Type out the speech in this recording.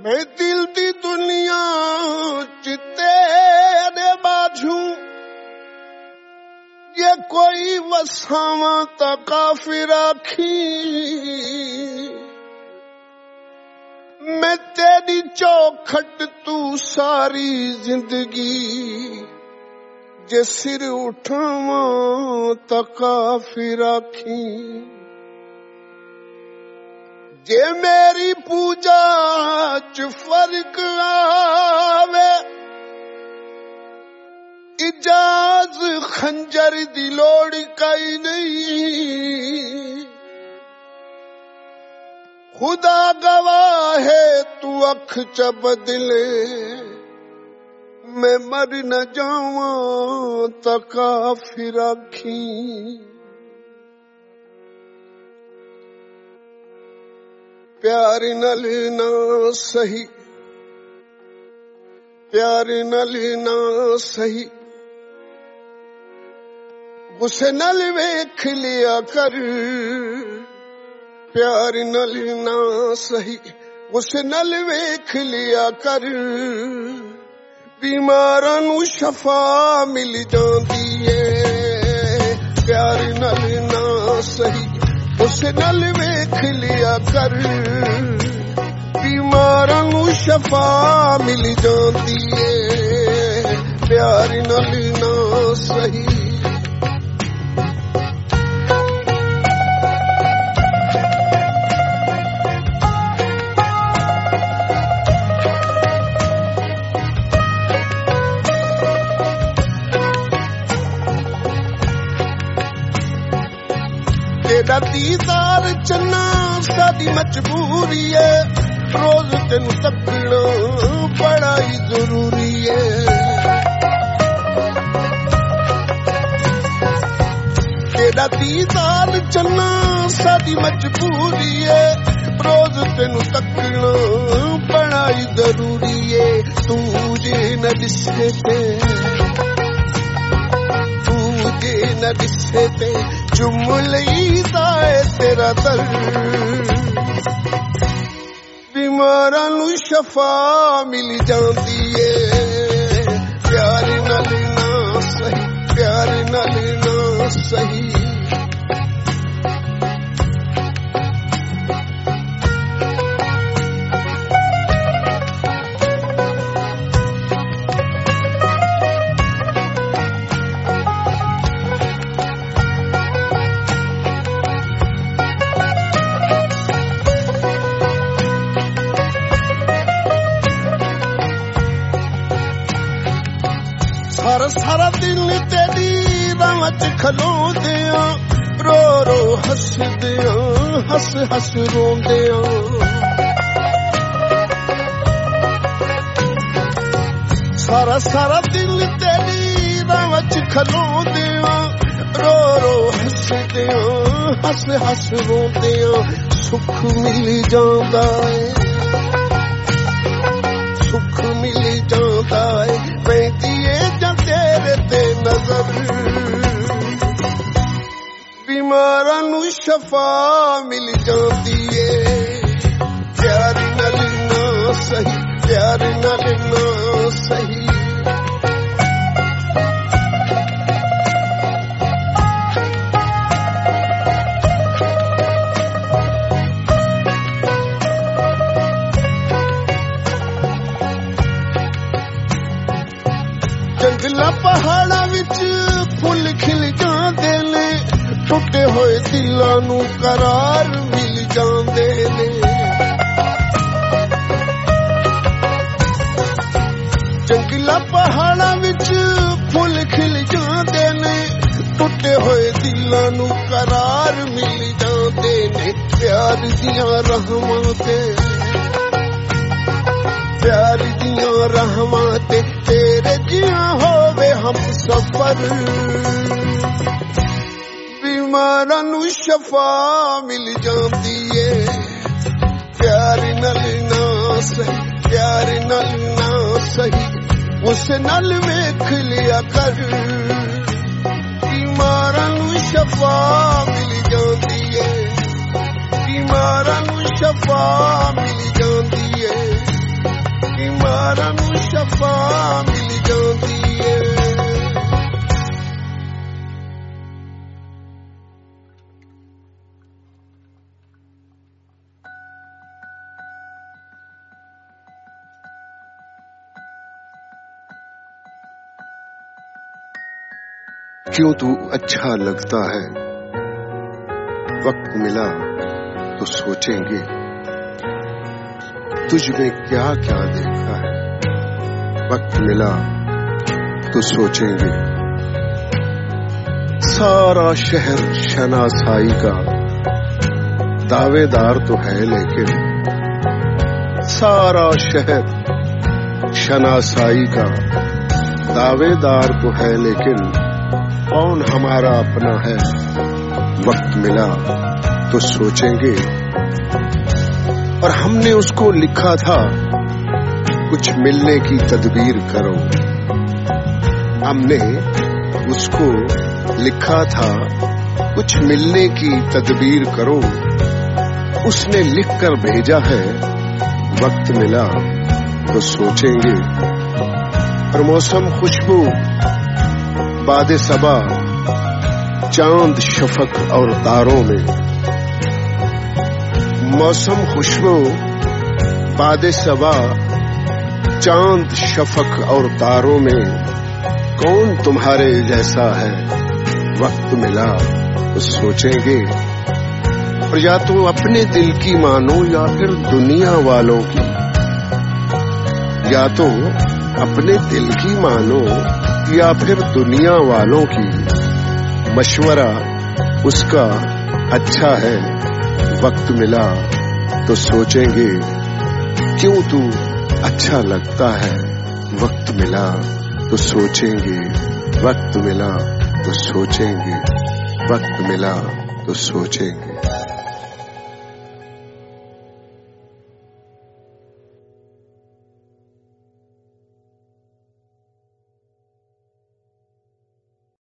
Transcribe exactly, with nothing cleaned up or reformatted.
मैं दिल दी दुनिया च तेरे बाझू ये कोई वसावा ता काफिर आखी मैं तेरी चौखट तू सारी जिंदगी जे सिर उठावा ता काफिर आखी जे मेरी पूजा च फर्क आवे इजाज खंजर दी लोड़ कई नहीं खुदा गवाह है तू अख च बदले मैं मर न जावा ता काफिर आखी प्यार नल ना सही प्यार नल ना सही गुस्से नल वेख लिया कर प्यार नल ना सही गुस्से नल वेख लिया कर बीमारां नू शफा मिल जांदी है प्यार नल ना सही गुस्से नल वेख लिया कर बीमारां नू शफा मिल जांदी है प्यार नल ना सही तेरा दीदार चन्ना साडी मजबूरी है रोज तेनू तकना बड़ा ही जरूरी है तेरा दीदार चन्ना साडी मजबूरी है रोज तेनू तकना बड़ा ही जरूरी है तू जे न दिसे ते तू जे न दिसे ते चुम लईदा है तेरा दर बीमारां नू शफा मिल जांदी है प्यार नाल ना सही प्यार नाल ना सही सारा सारा दिल तेरी राह च खलोंदे रो रो हसदे हस हस रोंदे सारा सारा दिल तेरी राह च खलोंदे रो रो हसदे हस हस रोंदे सुख मिल जांदा है सुख मिल जांदा है पैंदी तेरे ते नजर बीमारां नू शफा मिल जांदी है प्यार नाल ना सही प्यार नाल ना सही जंगला पहाड़ा विच फुल खिल जांदे ने टुटे होए दिलां नू करार मिल जांदे ने जंगला पहाड़ा विच फुल खिल जांदे ने टुटे होए दिलां नू करार मिल जांदे ने प्यार दियां रहमां ते प्यार दियां रहमां ते तेरे जिया होवे हम सफर बीमारां नू शफा मिल जांदी है प्यार नाल ना सही प्यार नाल ना सही उस नाल वेख लिया कर बीमारां नू शफा मिल जांदी है बीमारां नू शफा मिल जांदी है कि मारा नू शफा मिल जाती है। क्यों तू अच्छा लगता है, वक्त मिला तो सोचेंगे, तुझ में क्या क्या देखा है, वक्त मिला तो सोचेंगे। सारा शहर शनासाई का दावेदार तो है, लेकिन सारा शहर शनासाई का दावेदार तो है, लेकिन कौन हमारा अपना है, वक्त मिला तो सोचेंगे। और हमने उसको लिखा था, कुछ मिलने की तदबीर करो। हमने उसको लिखा था, कुछ मिलने की तदबीर करो। उसने लिखकर भेजा है, वक्त मिला तो सोचेंगे। और मौसम खुशबू बादे सबा, चांद शफक और तारों में। मौसम खुशबू बादे सबा, चांद शफक और तारों में। कौन तुम्हारे जैसा है, वक्त मिला तो सोचेंगे। और या तो अपने दिल की मानो या फिर दुनिया वालों की, या तो अपने दिल की मानो या फिर दुनिया वालों की। मशवरा उसका अच्छा है, वक्त मिला तो सोचेंगे। क्यों तू अच्छा लगता है, वक्त मिला तो सोचेंगे। वक्त मिला तो सोचेंगे, वक्त मिला तो सोचेंगे।